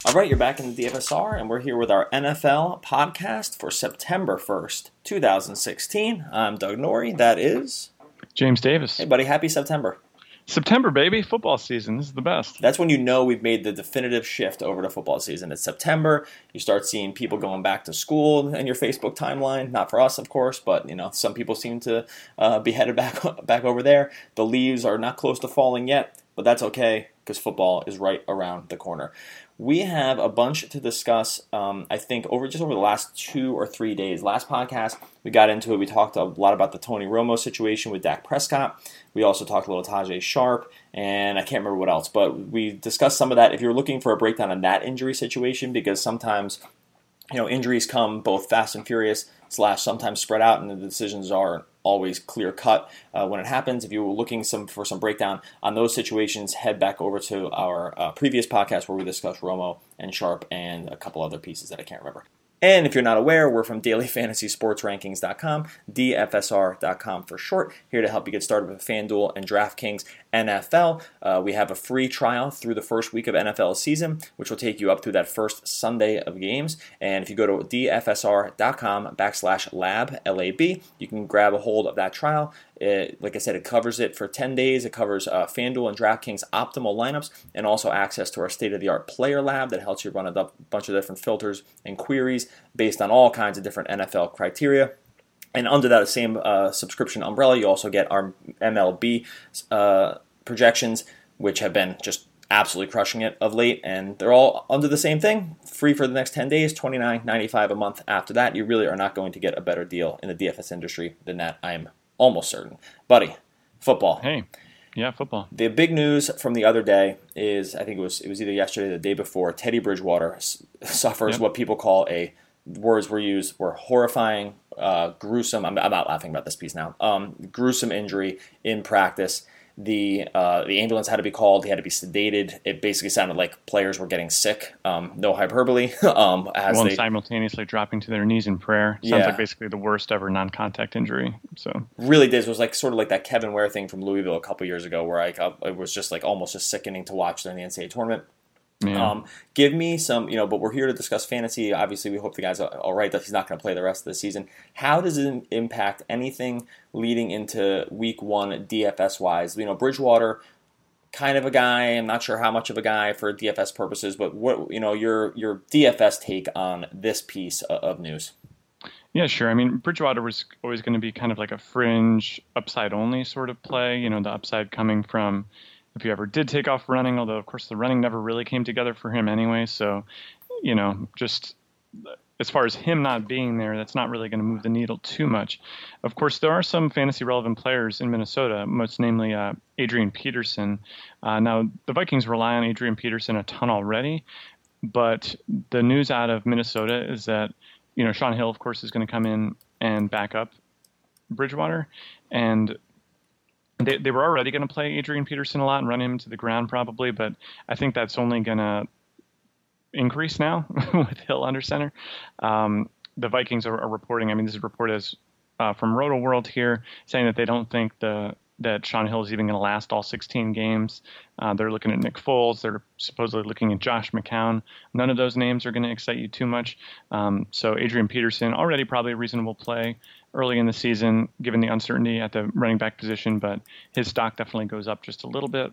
All right, you're back in the DFSR, and we're here with our NFL podcast for September 1st, 2016. I'm Doug Norrie. That is James Davis. Hey, buddy. Happy September. September, baby. Football season. This is the best. That's when you know we've made the definitive shift over to football season. It's September. You start seeing people going back to school in your Facebook timeline. Not for us, of course, but some people seem to be headed back over there. The leaves are not close to falling yet, but that's okay because football is right around the corner. We have a bunch to discuss, I think, over the last 2 or 3 days. Last podcast, we got into it. We talked a lot about the Tony Romo situation with Dak Prescott. We also talked a little Tajay Sharp, and I can't remember what else. But we discussed some of that. If you're looking for a breakdown on that injury situation, because sometimes injuries come both fast and furious / sometimes spread out, and the decisions aren't always clear cut when it happens. If you were looking for some breakdown on those situations, head back over to our previous podcast where we discussed Romo and Sharp and a couple other pieces that I can't remember. And if you're not aware, we're from dailyfantasysportsrankings.com, DFSR.com for short, here to help you get started with FanDuel and DraftKings NFL. We have a free trial through the first week of NFL season, which will take you up through that first Sunday of games. And if you go to DFSR.com/lab, LAB, you can grab a hold of that trial. Like I said, it covers it for 10 days. It covers FanDuel and DraftKings optimal lineups and also access to our state-of-the-art player lab that helps you run a bunch of different filters and queries based on all kinds of different NFL criteria. And under that same subscription umbrella, you also get our MLB projections, which have been just absolutely crushing it of late, and they're all under the same thing, free for the next 10 days, $29.95 a month. After that, you really are not going to get a better deal in the DFS industry than that, I'm almost certain. Buddy, football. Hey, yeah, football. The big news from the other day is, I think it was either yesterday or the day before, Teddy Bridgewater suffers what people call words were used were horrifying, gruesome. I'm not laughing about this piece now. Gruesome injury in practice. The ambulance had to be called. He had to be sedated. It basically sounded like players were getting sick. No hyperbole. Simultaneously dropping to their knees in prayer. Sounds like basically the worst ever non-contact injury. So really did. It was like sort of like that Kevin Ware thing from Louisville a couple years ago, where it was just like almost just sickening to watch during the NCAA tournament. Yeah. Give me some, but we're here to discuss fantasy. Obviously, we hope the guy's all right, that he's not going to play the rest of the season. How does it impact anything leading into week 1 DFS-wise? Bridgewater, kind of a guy. I'm not sure how much of a guy for DFS purposes, but what your DFS take on this piece of news? Yeah, sure. I mean, Bridgewater was always going to be kind of like a fringe upside-only sort of play. The upside coming from if he ever did take off running, although, of course, the running never really came together for him anyway. So, just as far as him not being there, that's not really going to move the needle too much. Of course, there are some fantasy-relevant players in Minnesota, most namely Adrian Peterson. Now, the Vikings rely on Adrian Peterson a ton already, but the news out of Minnesota is that, Shaun Hill, of course, is going to come in and back up Bridgewater, and They were already going to play Adrian Peterson a lot and run him to the ground probably, but I think that's only going to increase now with Hill under center. The Vikings are reporting, this is reported from Roto World here, saying that they don't think that Shaun Hill is even going to last all 16 games. They're looking at Nick Foles. They're supposedly looking at Josh McCown. None of those names are going to excite you too much. So Adrian Peterson, already probably a reasonable play early in the season, given the uncertainty at the running back position, but his stock definitely goes up just a little bit.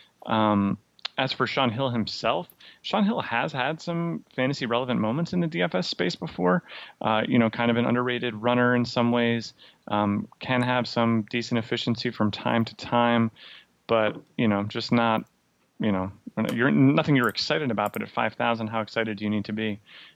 As for Shaun Hill himself, Shaun Hill has had some fantasy relevant moments in the DFS space before, kind of an underrated runner in some ways, can have some decent efficiency from time to time, but, just not, nothing you're excited about, but at 5,000, how excited do you need to be?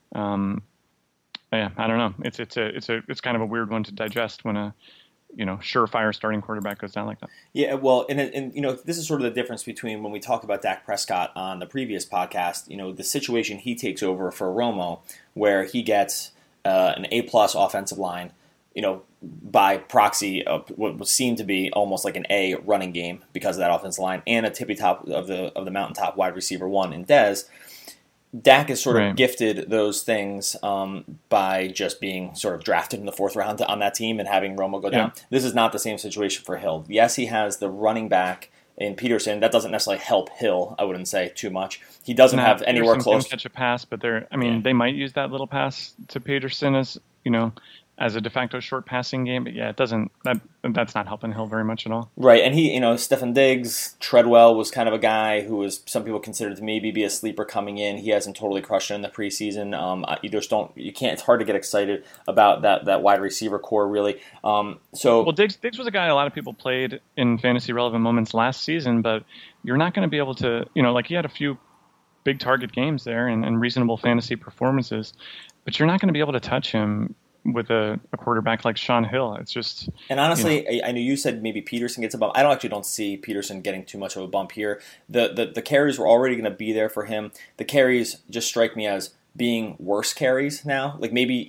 Yeah, I don't know. It's kind of a weird one to digest when a surefire starting quarterback goes down like that. Yeah, well, and this is sort of the difference between when we talked about Dak Prescott on the previous podcast. The situation he takes over for Romo, where he gets an A+ offensive line, by proxy of what would seem to be almost like an A running game because of that offensive line, and a tippy top of the mountaintop wide receiver 1 in Dez. Dak is sort of gifted those things by just being sort of drafted in the 4th round on that team and having Romo go down. This is not the same situation for Hill. Yes, he has the running back in Peterson, that doesn't necessarily help Hill. I wouldn't say too much. He doesn't have anywhere Peterson close. Can catch a pass, but they might use that little pass to Peterson as a de facto short passing game. But yeah, that's not helping Hill very much at all. Right, and he, Stefon Diggs, Treadwell was kind of a guy who was some people considered to maybe be a sleeper coming in. He hasn't totally crushed it in the preseason. You can't. It's hard to get excited about that wide receiver core really. Diggs was a guy a lot of people played in fantasy relevant moments last season, but you're not going to be able to, he had a few big target games there and reasonable fantasy performances, but you're not going to be able to touch him with a quarterback like Sean Hill. It's just... And honestly, I know you said maybe Peterson gets a bump. I don't see Peterson getting too much of a bump here. The carries were already going to be there for him. The carries just strike me as being worse carries now. Like maybe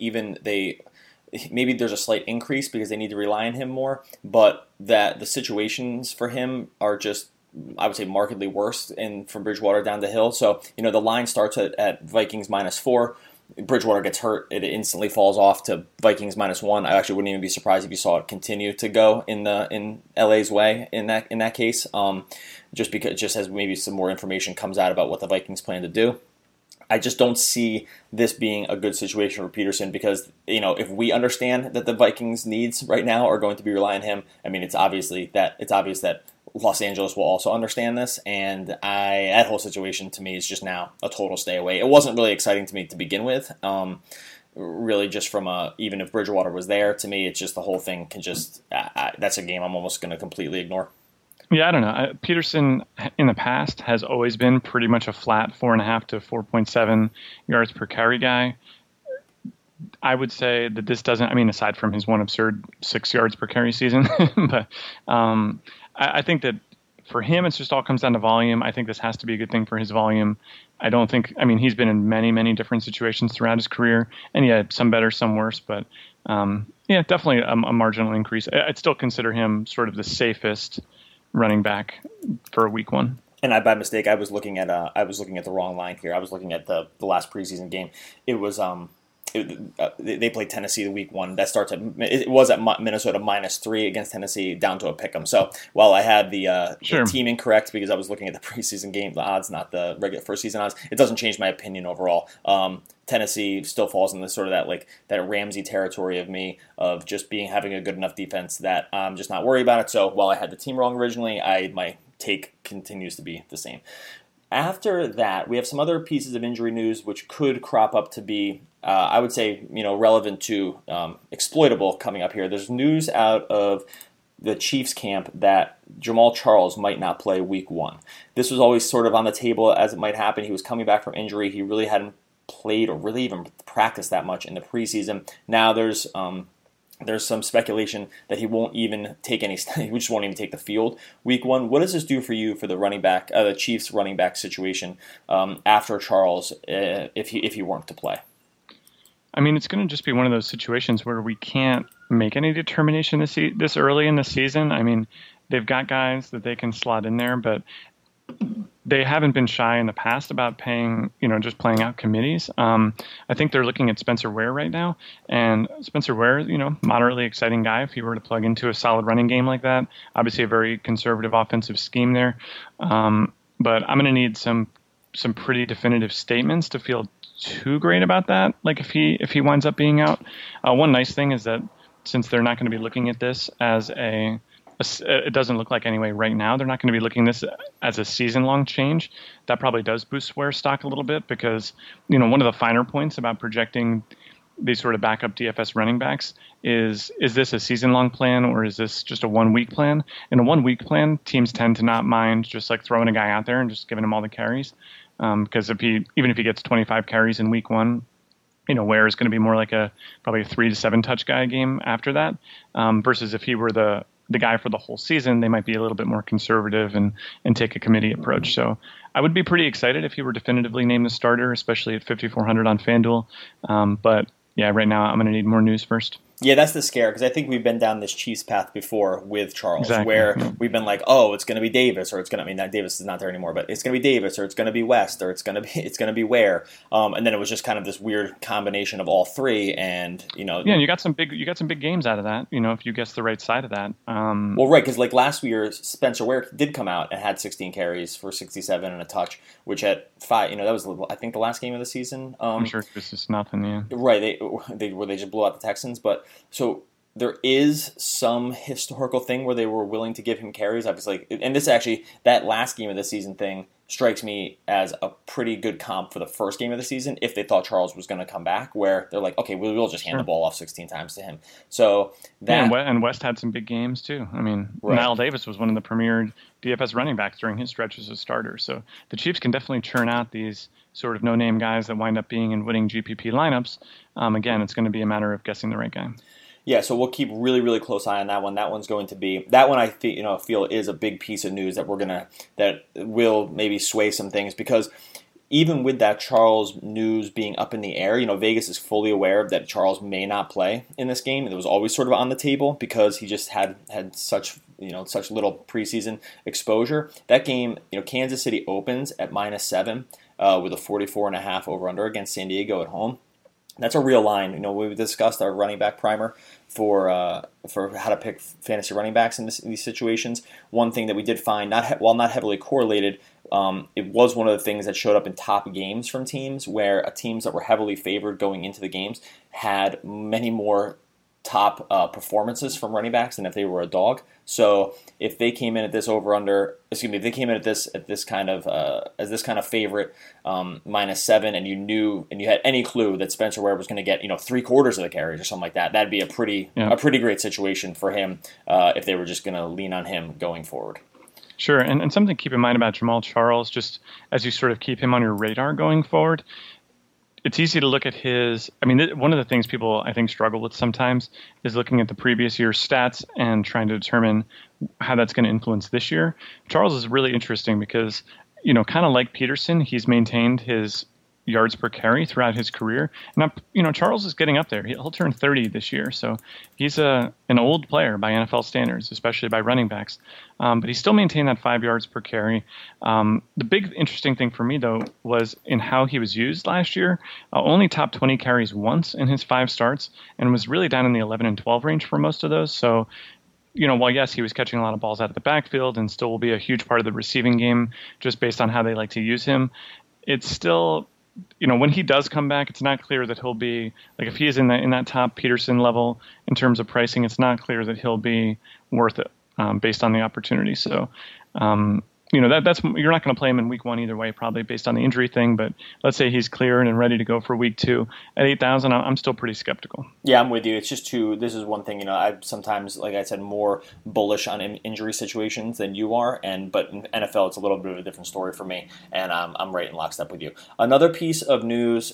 there's a slight increase because they need to rely on him more, but that the situations for him are just, I would say, markedly worse from Bridgewater down to Hill. So, the line starts at Vikings -4. Bridgewater gets hurt, it instantly falls off to Vikings -1. I actually wouldn't even be surprised if you saw it continue to go in LA's way in that case. Just as maybe some more information comes out about what the Vikings plan to do. I just don't see this being a good situation for Peterson because, if we understand that the Vikings' needs right now are going to be relying on him, I mean, it's obvious that Los Angeles will also understand this, and that whole situation to me is just now a total stay away. It wasn't really exciting to me to begin with. Really, just from even if Bridgewater was there, to me, it's just the whole thing can just that's a game I'm almost going to completely ignore. Yeah, I don't know. Peterson in the past has always been pretty much a flat 4.5 to 4.7 yards per carry guy. I would say that this doesn't, aside from his one absurd 6 yards per carry season, but I think that for him, it just all comes down to volume. I think this has to be a good thing for his volume. I don't think, he's been in many, many different situations throughout his career, and yeah, some better, some worse, but definitely a marginal increase. I'd still consider him sort of the safest running back for week 1. And by mistake, I was looking at the wrong line here. I was looking at the last preseason game. It was they played Tennessee the week 1. That starts it was at Minnesota -3 against Tennessee down to a pick'em. So while I had the team incorrect because I was looking at the preseason game, the odds, not the regular first season odds, it doesn't change my opinion overall. Tennessee still falls in the sort of that Ramsey territory of me of just having a good enough defense that I'm just not worried about it. So while I had the team wrong originally, my take continues to be the same. After that, we have some other pieces of injury news which could crop up to be, I would say, relevant to exploitable coming up here. There's news out of the Chiefs camp that Jamaal Charles might not play week 1. This was always sort of on the table as it might happen. He was coming back from injury. He really hadn't played or really even practiced that much in the preseason. Now there's some speculation that he won't even take he just won't even take the field week 1. What does this do for you for the running back, the Chiefs running back situation after Charles if he weren't to play? It's going to just be one of those situations where we can't make any determination this early in the season. They've got guys that they can slot in there, but they haven't been shy in the past about just playing out committees. I think they're looking at Spencer Ware right now, and Spencer Ware, moderately exciting guy if he were to plug into a solid running game like that. Obviously a very conservative offensive scheme there. But I'm going to need some pretty definitive statements to feel too great about that. Like if he winds up being out. One nice thing is that since they're not going to be looking at this as it doesn't look like anyway right now, they're not going to be looking at this as a season-long change. That probably does boost Ware stock a little bit because, one of the finer points about projecting these sort of backup DFS running backs is this a season-long plan or is this just a 1-week plan? In a 1-week plan, teams tend to not mind just like throwing a guy out there and just giving him all the carries. Because even if he gets 25 carries in week 1, Ware is going to be more like probably a 3 to 7 touch guy game after that. Versus if he were the guy for the whole season, they might be a little bit more conservative and take a committee approach. So I would be pretty excited if he were definitively named the starter, especially at 5,400 on FanDuel. But yeah, right now I'm going to need more news first. Yeah, that's the scare, because I think we've been down this Chiefs path before with Charles, Exactly. where Yeah. we've been like, oh, it's going to be Davis, or it's going to, I mean, not Davis is not there anymore, but it's going to be Davis, or it's going to be West, or it's going to be Ware, and then it was just kind of this weird combination of all three, and Yeah, and you got some big games out of that. If you guess the right side of that. Well, right, because like last year, Spencer Ware did come out and had 16 carries for 67 and a touch, which at 5, that was I think the last game of the season. I'm sure this is nothing. Yeah. Right, they just blew out the Texans, but so there is some historical thing where they were willing to give him carries. Obviously, and this actually, that last game of the season thing strikes me as a pretty good comp for the first game of the season if they thought Charles was going to come back, where they're like, okay, we'll just hand the ball off 16 times to him. So that and West had some big games too. I mean, Right. Nile Davis was one of the premier DFS running backs during his stretch as a starter. So the Chiefs can definitely churn out these sort of no-name guys that wind up being in winning GPP lineups. Again, it's going to be a matter of guessing the right guy. Yeah, so we'll keep really, really close eye on that one. That one's going to be that one. I feel is a big piece of news that that will maybe sway some things, because even with that Charles news being up in the air, Vegas is fully aware that Charles may not play in this game. It was always sort of on the table because he just had such such little preseason exposure. That game, Kansas City opens at -7 with a 44.5 over/under against San Diego at home. That's a real line. We discussed our running back primer for how to pick fantasy running backs in these situations. One thing that we did find, while not heavily correlated, it was one of the things that showed up in top games from teams, where teams that were heavily favored going into the games had many more top performances from running backs than if they were a dog. So if they came in at this if they came in at this kind of as this kind of favorite -7, and you had any clue that Spencer Ware was going to get 3/4 of the carries or something like that, that'd be a pretty great situation for him if they were just going to lean on him going forward. Sure, and something to keep in mind about Jamal Charles, just as you sort of keep him on your radar going forward, it's easy to look at one of the things people, I think, struggle with sometimes is looking at the previous year's stats and trying to determine how that's going to influence this year. Charles is really interesting because, kind of like Peterson, he's maintained his yards per carry throughout his career. And Charles is getting up there. He'll turn 30 this year, so he's an old player by NFL standards, especially by running backs. But he still maintained that 5 yards per carry. The big interesting thing for me, though, was in how he was used last year. Only top 20 carries once in his 5 starts, and was really down in the 11 and 12 range for most of those. So, while yes, he was catching a lot of balls out of the backfield and still will be a huge part of the receiving game just based on how they like to use him, it's still, when he does come back, it's not clear that he'll be, like, if he is in that top Peterson level in terms of pricing, it's not clear that he'll be worth it based on the opportunity. So, that's you're not going to play him in week 1 either way, probably based on the injury thing. But let's say he's cleared and ready to go for week 2 at 8,000. I'm still pretty skeptical. Yeah, I'm with you. It's just this is one thing, I'm sometimes, like I said, more bullish on injury situations than you are. But in NFL, it's a little bit of a different story for me. And I'm right in lockstep with you. Another piece of news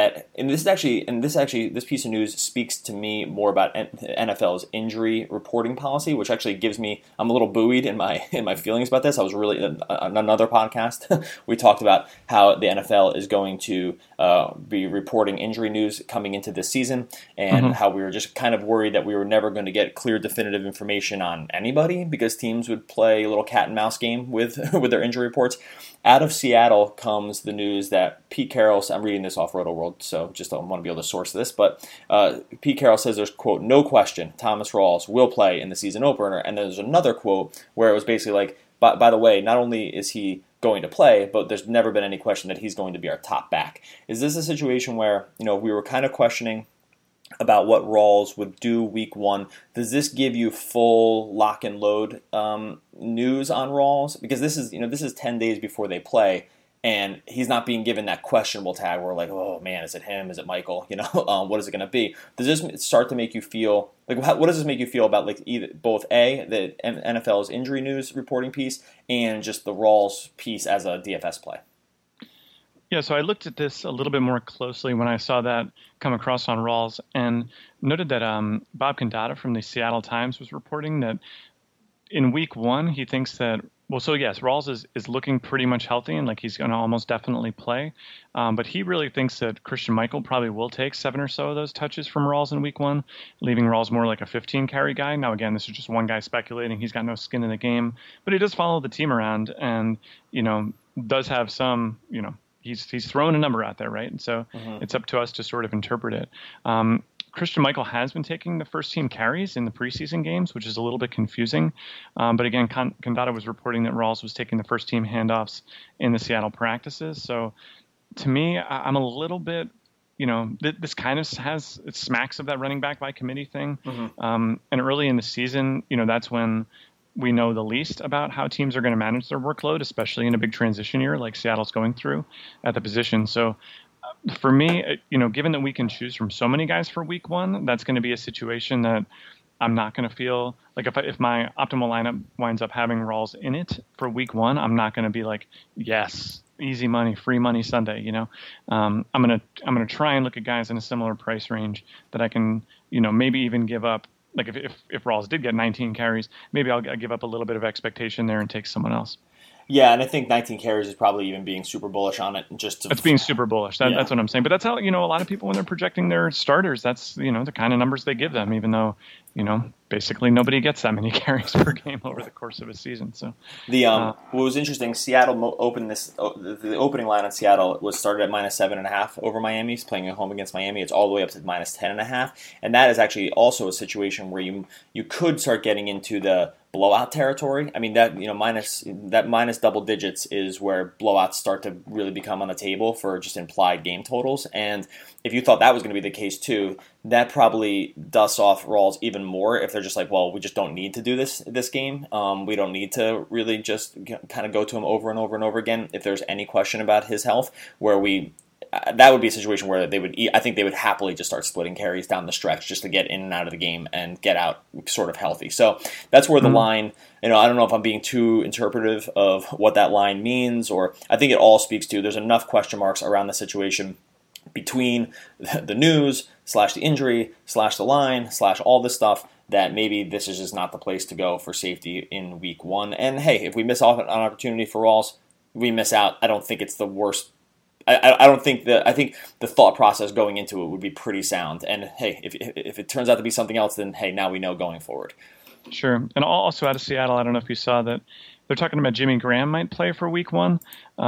this piece of news speaks to me more about NFL's injury reporting policy, which actually I'm a little buoyed in my feelings about this. I was really, on another podcast, we talked about how the NFL is going to be reporting injury news coming into this season, and how we were just kind of worried that we were never going to get clear, definitive information on anybody because teams would play a little cat and mouse game with their injury reports. Out of Seattle comes the news that Pete Carroll, I'm reading this off Roto-World, so just don't want to be able to source this, but Pete Carroll says there's, quote, no question Thomas Rawls will play in the season opener, and then there's another quote where it was basically like, by the way, not only is he going to play, but there's never been any question that he's going to be our top back. Is this a situation where, we were kind of questioning about what Rawls would do week 1? Does this give you full lock and load news on Rawls? Because this is 10 days before they play, and he's not being given that questionable tag where, like, oh man, is it him? Is it Michael? What is it going to be? Does this start to make you feel like, what does this make you feel about, like, both the NFL's injury news reporting piece and just the Rawls piece as a DFS play? Yeah, so I looked at this a little bit more closely when I saw that come across on Rawls, and noted that Bob Condata from the Seattle Times was reporting that in week 1, he thinks that Well, so yes, Rawls is looking pretty much healthy and like he's going to almost definitely play. But he really thinks that Christian Michael probably will take 7 or so of those touches from Rawls in week 1, leaving Rawls more like a 15 carry guy. Now, again, this is just one guy speculating. He's got no skin in the game, but he does follow the team around and, does have some, he's thrown a number out there, right? And so it's up to us to sort of interpret it. Christian Michael has been taking the first team carries in the preseason games, which is a little bit confusing. But again, Condado was reporting that Rawls was taking the first team handoffs in the Seattle practices. So to me, I'm a little bit, this kind of it smacks of that running back by committee thing. And early in the season, that's when we know the least about how teams are going to manage their workload, especially in a big transition year like Seattle's going through at the position. So for me, given that we can choose from so many guys for week 1, that's going to be a situation that I'm not going to feel like if my optimal lineup winds up having Rawls in it for week 1, I'm not going to be like, yes, easy money, free money Sunday. I'm going to try and look at guys in a similar price range that I can, maybe even give up. Like if Rawls did get 19 carries, maybe I'll give up a little bit of expectation there and take someone else. Yeah, and I think 19 carries is probably even being super bullish on it. It's being super bullish. That's what I'm saying. But that's how, a lot of people when they're projecting their starters, that's, the kind of numbers they give them, even though, basically nobody gets that many carries per game over the course of a season. So what was interesting, Seattle opened the opening line on Seattle was started at -7.5 over Miami. He's playing at home against Miami. It's all the way up to -10.5, and that is actually also a situation where you could start getting into the blowout territory. I mean that minus double digits is where blowouts start to really become on the table for just implied game totals. And if you thought that was going to be the case too, that probably dusts off Rawls even more if they're just like, well, we just don't need to do this game. We don't need to really just kind of go to him over and over and over again if there's any question about his health, where that would be a situation where I think they would happily just start splitting carries down the stretch just to get in and out of the game and get out sort of healthy. So that's where the line, I don't know if I'm being too interpretive of what that line means, or I think it all speaks to there's enough question marks around the situation between the news / the injury / the line / all this stuff that maybe this is just not the place to go for safety in week 1. And hey, if we miss off an opportunity for Rawls, we miss out. I don't think it's the worst. I think the thought process going into it would be pretty sound. And hey, if it turns out to be something else, then hey, now we know going forward. Sure. And also out of Seattle, I don't know if you saw that they're talking about Jimmy Graham might play for week 1.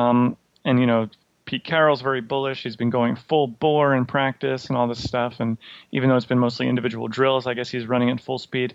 And Pete Carroll's very bullish. He's been going full bore in practice and all this stuff. And even though it's been mostly individual drills, I guess he's running at full speed.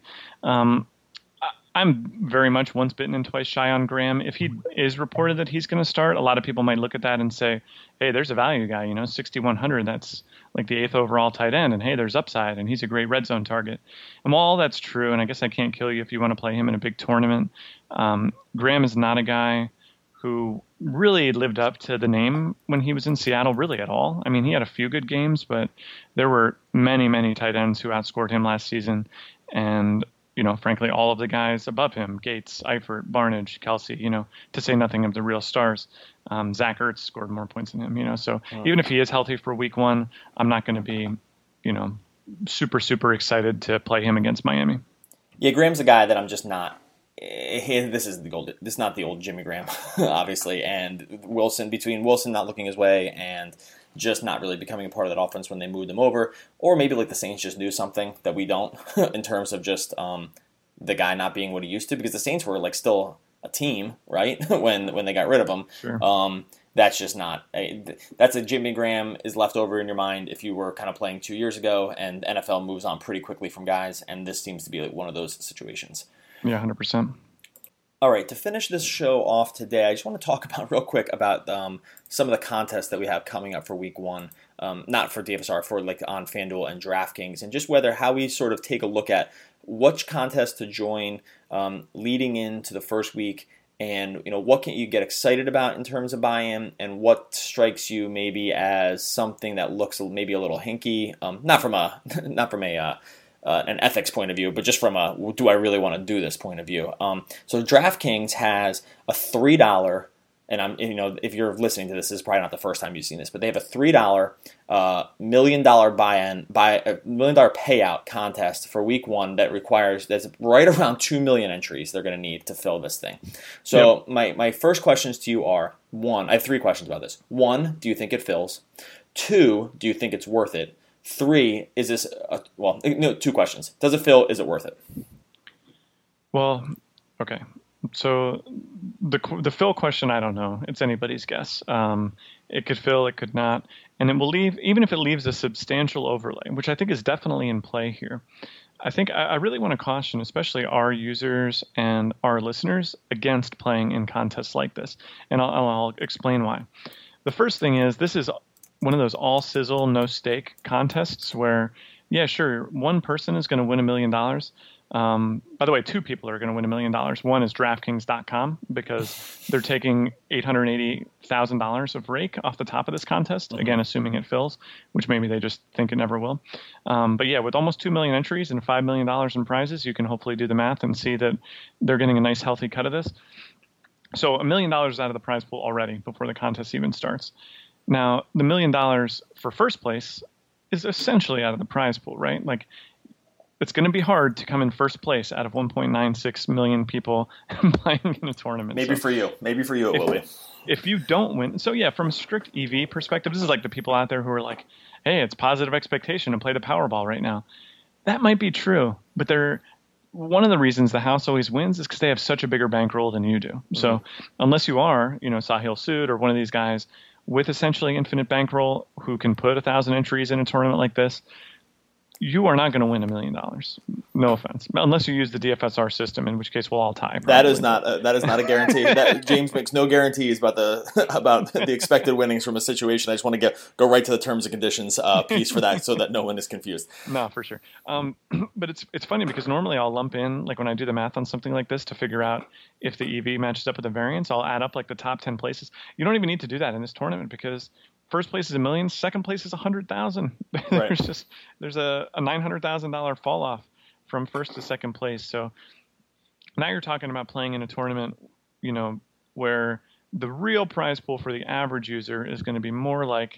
I'm very much once bitten and twice shy on Graham. If he is reported that he's going to start, a lot of people might look at that and say, hey, there's a value guy, 6,100. That's like the 8th overall tight end. And hey, there's upside and he's a great red zone target. And while all that's true, and I guess I can't kill you if you want to play him in a big tournament, Graham is not a guy who really lived up to the name when he was in Seattle really at all. I mean, he had a few good games, but there were many, many tight ends who outscored him last season. And frankly, all of the guys above him, Gates, Eifert, Barnage, Kelsey, to say nothing of the real stars. Zach Ertz scored more points than him, so even if he is healthy for week 1, I'm not going to be, super, super excited to play him against Miami. Yeah, Graham's a guy that I'm just not. This is not the old Jimmy Graham, obviously, and between Wilson not looking his way and just not really becoming a part of that offense when they moved him over, or maybe like the Saints just knew something that we don't in terms of just the guy not being what he used to, because the Saints were like still a team, right? when they got rid of him. Sure. That's just not that's a Jimmy Graham is left over in your mind if you were kind of playing 2 years ago, and NFL moves on pretty quickly from guys, and this seems to be like one of those situations. Yeah, 100%. All right, to finish this show off today, I just want to talk about real quick about some of the contests that we have coming up for week 1, not for DFSR, for like on FanDuel and DraftKings, and just how we sort of take a look at which contest to join leading into the first week, and what can you get excited about in terms of buy-in, and what strikes you maybe as something that looks maybe a little hinky, not from an ethics point of view, but just from a do I really want to do this point of view. So DraftKings has a $3 and if you're listening to this is probably not the first time you've seen this, but they have a $3 $1 million $1 million payout contest for week 1 that's right around 2 million entries they're going to need to fill this thing. So my first questions to you are, 1, I have 3 questions about this. 1, do you think it fills? 2, do you think it's worth it? 3, is this 2 questions. Does it fill? Is it worth it? Well, okay. So the fill question, I don't know. It's anybody's guess. It could fill, it could not. And it will leave, even if it leaves a substantial overlay, which I think is definitely in play here. I think I really want to caution, especially our users and our listeners, against playing in contests like this. And I'll explain why. The first thing is, this is one of those all sizzle, no stake contests where, yeah, sure, one person is going to win $1 million. By the way, 2 people are going to win $1 million. One is DraftKings.com, because they're taking $880,000 of rake off the top of this contest. Again, assuming it fills, which maybe they just think it never will. But yeah, with almost 2 million entries and $5 million in prizes, you can hopefully do the math and see that they're getting a nice, healthy cut of this. So $1 million is out of the prize pool already before the contest even starts. Now, the $1 million for first place is essentially out of the prize pool, right? Like, it's going to be hard to come in first place out of 1.96 million people playing in a tournament. Maybe for you it will be. If you don't win, so yeah, from a strict EV perspective, this is like the people out there who are like, hey, it's positive expectation to play the Powerball right now. That might be true, but one of the reasons the house always wins is because they have such a bigger bankroll than you do. Mm-hmm. So unless you are, Sahil Sood or one of these guys with essentially infinite bankroll who can put 1,000 entries in a tournament like this, you are not going to win $1 million. No offense, unless you use the DFSR system, in which case we'll all tie. Probably. That is not a guarantee. James makes no guarantees about the expected winnings from a situation. I just want to go right to the terms and conditions piece for that, so that no one is confused. No, for sure. But it's funny because normally I'll lump in, like when I do the math on something like this to figure out if the EV matches up with the variance, I'll add up like the top 10 places. You don't even need to do that in this tournament because first place is $1 million, second place is $100,000. Right. there's a $900,000 fall off from first to second place. So now you're talking about playing in a tournament, where the real prize pool for the average user is going to be more like,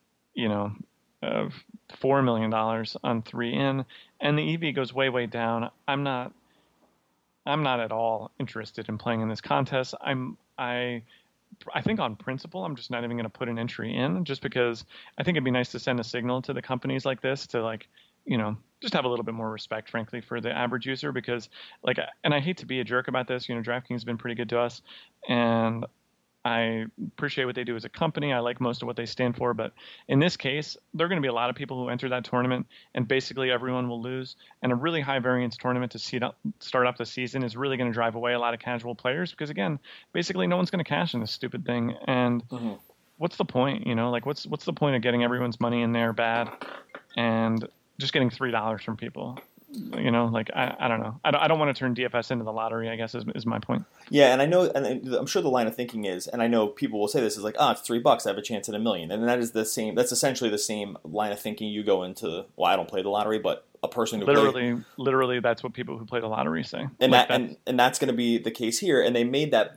of $4 million on 3 in, and the EV goes way, way down. I'm not at all interested in playing in this contest. I think on principle, I'm just not even going to put an entry in, just because I think it'd be nice to send a signal to the companies like this to just have a little bit more respect, frankly, for the average user, because and I hate to be a jerk about this, DraftKings has been pretty good to us and I appreciate what they do as a company. I like most of what they stand for, but in this case, there are going to be a lot of people who enter that tournament and basically everyone will lose. And a really high variance tournament to start up the season is really going to drive away a lot of casual players because, again, basically no one's going to cash in this stupid thing. And what's the point? What's the point of getting everyone's money in there bad and just getting $3 from people? I don't know. I don't want to turn DFS into the lottery, I guess, is my point. Yeah, and I know, and I'm sure the line of thinking is, and I know people will say this is like, it's $3, I have a chance at $1 million. And that's essentially the same line of thinking you go into, well, I don't play the lottery, but a person who literally that's what people who play the lottery say. And and that's going to be the case here. And they made that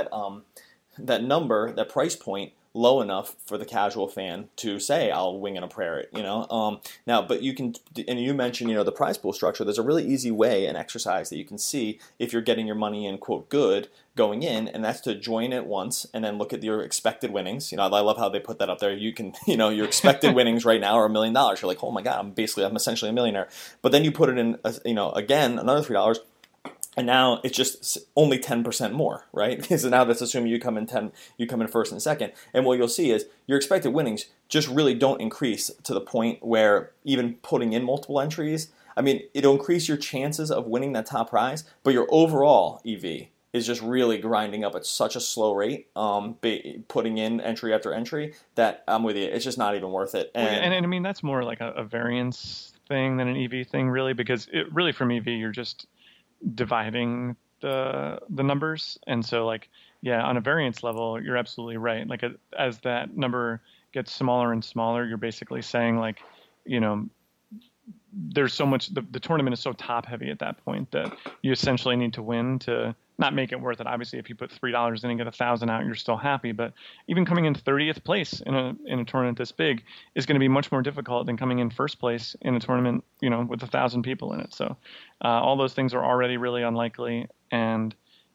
number, that price point, low enough for the casual fan to say, I'll wing and a prayer it, Now, but you can, and you mentioned, the prize pool structure. There's a really easy way, an exercise that you can see if you're getting your money in, quote, good going in, and that's to join it once and then look at your expected winnings. I love how they put that up there. You can, your expected winnings right now are $1 million. You're like, oh my God, I'm essentially a millionaire. But then you put it in, again, another $3. And now it's just only 10% more, right? So now that's assuming you come in first and second. And what you'll see is your expected winnings just really don't increase to the point where even putting in multiple entries, it'll increase your chances of winning that top prize, but your overall EV is just really grinding up at such a slow rate, putting in entry after entry, that I'm with you. It's just not even worth it. And that's more like a variance thing than an EV thing, really, because from EV, you're just dividing the numbers, and so on a variance level you're absolutely right. As that number gets smaller and smaller, you're basically saying there's so much, the tournament is so top heavy at that point that you essentially need to win to not make it worth it. Obviously, if you put $3 in and get 1,000 out, you're still happy. But even coming in 30th place in a tournament this big is going to be much more difficult than coming in first place in a tournament, with 1,000 people in it. So all those things are already really unlikely, and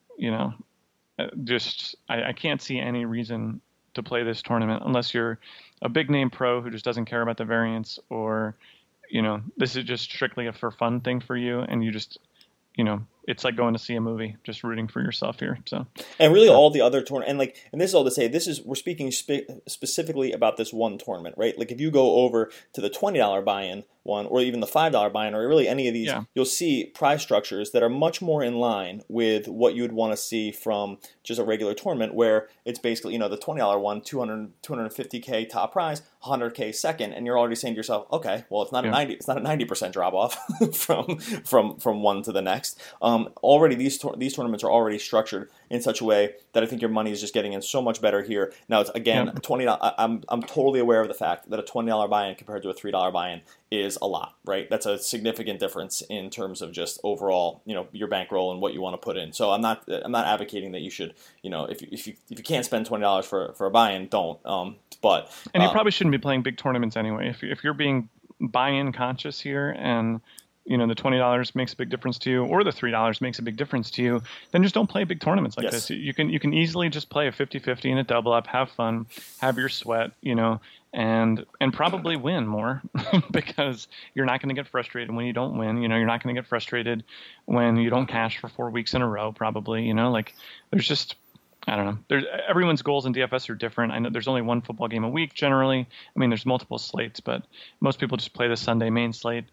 I can't see any reason to play this tournament unless you're a big name pro who just doesn't care about the variance, or this is just strictly a for fun thing for you, and you just it's like going to see a movie, just rooting for yourself here. So, and really all the other tournament, and this is all to say, we're speaking specifically about this one tournament, right? Like if you go over to the $20 buy-in one, or even the $5 buy-in, or really any of these, you'll see prize structures that are much more in line with what you would want to see from just a regular tournament, where it's basically, the $20 one, 250K top prize, 100K second, and you're already saying to yourself, okay, well, it's not a 90% drop off from one to the next. Already these tournaments are already structured in such a way that I think your money is just getting in so much better here. Now, it's again $20. I'm totally aware of the fact that a $20 buy-in compared to a $3 buy-in is a lot, right? That's a significant difference in terms of just overall, your bankroll and what you want to put in. So I'm not advocating that you should, if you can't spend $20 for a buy-in, don't. And you probably shouldn't be playing big tournaments anyway. If you're being buy-in conscious here, and the $20 makes a big difference to you, or the $3 makes a big difference to you, then just don't play big tournaments like this. You can easily just play a 50-50 and a double up, have fun, have your sweat, and probably win more because you're not going to get frustrated when you don't win. You're not going to get frustrated when you don't cash for 4 weeks in a row, probably. There's just, I don't know. Everyone's goals in DFS are different. I know there's only one football game a week generally. I mean, there's multiple slates, but most people just play the Sunday main slate.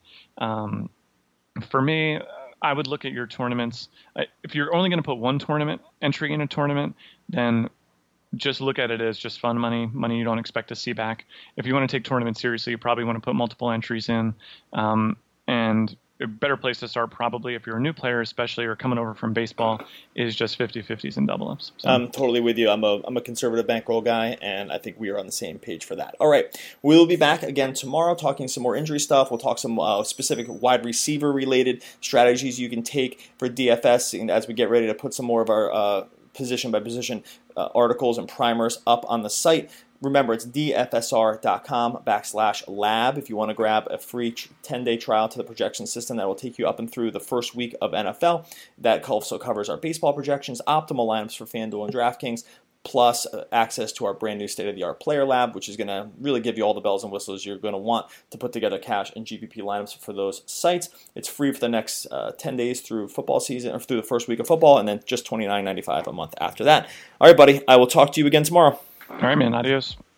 For me, I would look at your tournaments. If you're only going to put one tournament entry in a tournament, then just look at it as just fun money you don't expect to see back. If you want to take tournaments seriously, you probably want to put multiple entries in. And a better place to start, probably if you're a new player, especially, or coming over from baseball, is just 50-50s and double ups. So. I'm totally with you. I'm a conservative bankroll guy, and I think we are on the same page for that. All right, we'll be back again tomorrow talking some more injury stuff. We'll talk some specific wide receiver related strategies you can take for DFS, and as we get ready to put some more of our position by position articles and primers up on the site. Remember, it's dfsr.com/lab if you want to grab a free 10-day trial to the projection system that will take you up and through the first week of NFL. That also covers our baseball projections, optimal lineups for FanDuel and DraftKings, plus access to our brand new state-of-the-art player lab, which is going to really give you all the bells and whistles you're going to want to put together cash and GPP lineups for those sites. It's free for the next 10 days through football season, or through the first week of football, and then just $29.95 a month after that. All right, buddy, I will talk to you again tomorrow. All right, man. Adios.